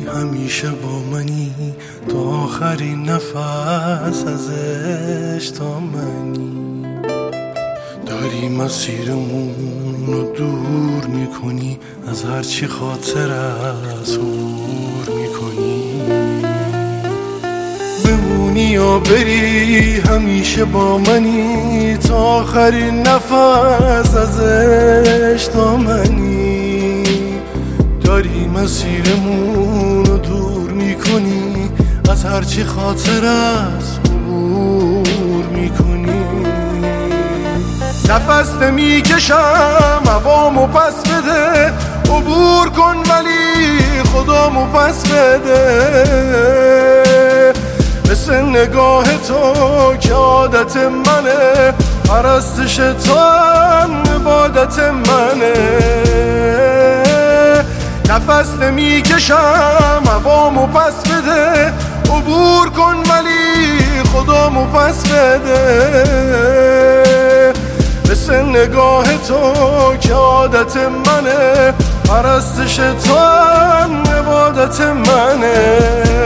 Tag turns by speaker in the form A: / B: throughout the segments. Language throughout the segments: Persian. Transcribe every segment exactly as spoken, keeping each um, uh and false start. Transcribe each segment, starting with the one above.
A: همیشه با منی، تا آخرین نفس ازش تا منی. داری مسیرمون رو دور میکنی، از هرچی خاطر از عبور میکنی. بمونی یا بری همیشه با منی، تا آخرین نفس ازش تا منی. داری مسیرمون رو دور میکنی، از هرچی خاطر از عبور میکنی. نفس نمیکشم هوامو پس بده، عبور کن ولی خدامو پس بده. مثل نگاه تو که عادت منه، پرستش تو هم عبادت منه. نفس نمیکشم هوامو پس بده، عبور کن ولی خدامو پس بده. مثل نگاه تو که عادت منه، پرستش تو هم عبادت منه.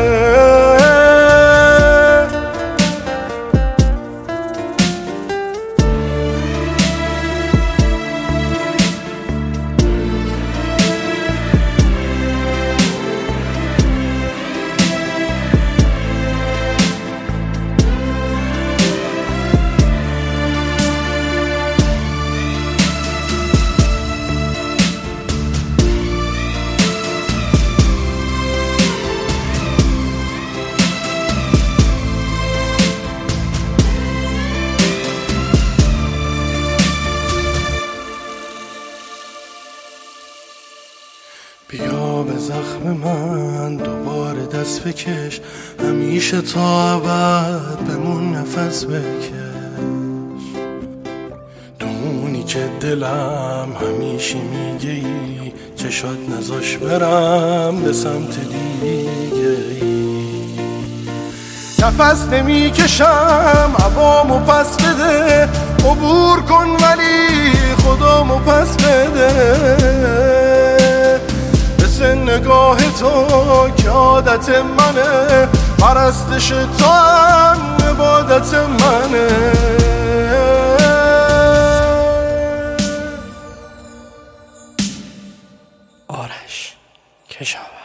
A: بیا به زخم من دوباره دست بکش، همیشه تا ابد بمون نفس بکش. دونی که دلم همیشه میگه ای، چشات نذاش برم به سمت دیگه ای. نفس نمیکشم هوامو پس بده، عبور کن ولی خدامو پس بده. مثل نگاه تو که عادت منه، پرستش تو هم عبادت منه.
B: آرش کشاورز.